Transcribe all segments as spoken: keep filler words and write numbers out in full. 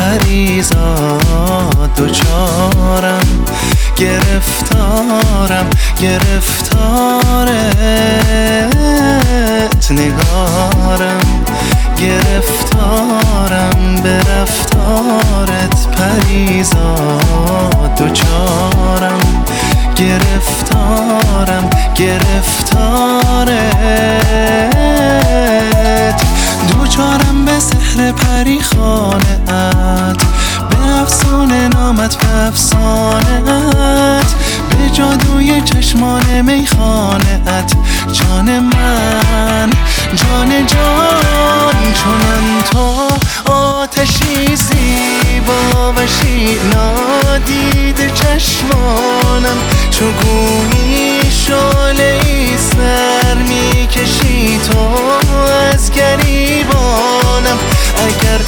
پریزاد دوچارم، گرفتارم گرفتارت نگارم، گرفتارم به رفتارت پریزاد دوچارم، گرفتارم گرفتارت دوچارم به سحر پریخانه ات، به افسانه نامت به افسانه‌ات، به جادوی چشمان میخانه ات جان من جان جان چونم تو آتشی زیبا و نادیده چشمانم، چو گویی شعله‌ای سر میکشی تو از گریبانم، اگر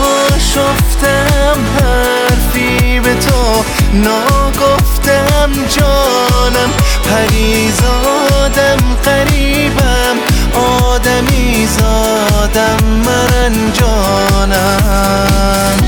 آشفتم حرفی به تو ناگفتم جانم، پریزادم قریبم آدمی زادم مرنجانم.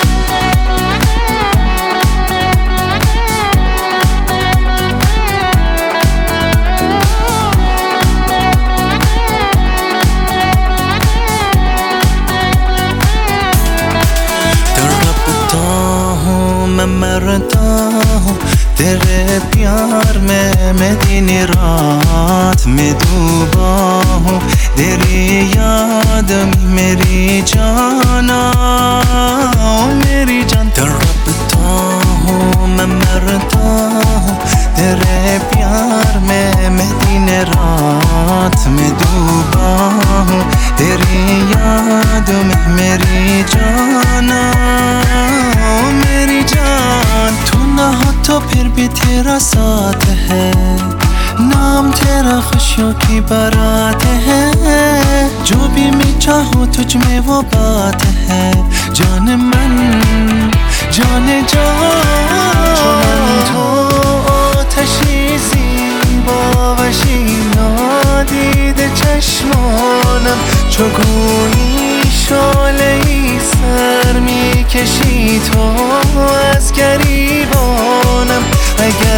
मैं मरता हूँ तेरे प्यार में, मैं दिन रात में डूबा हूँ तेरी याद में मेरी जाना, मेरी जान तड़पता हूँ मैं मरता हूँ तेरे प्यार में, मैं दिन रात में डूबा हूँ तेरी याद में मेरी जाना, मेरी जान तू ना हो तो फिर भी तेरा साथ है, नाम तेरा खुशियों की बारात है, जो भी मैं चाहूँ तुझ में वो बात है, जान मन जान जान तो آتشی زیبا و نادیده چشمانم، چو گویی شعله‌ای سر میکشی تو از گریبانم، اگر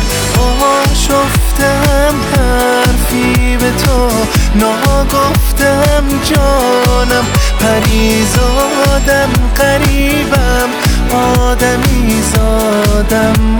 آشفتم حرفی به تو ناگفتم جانم، پریزادم قریبم آدمی زادم